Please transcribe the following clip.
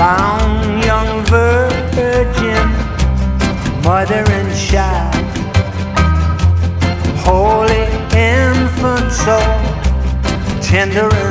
Found young virgin, mother and child, holy infant soul, tender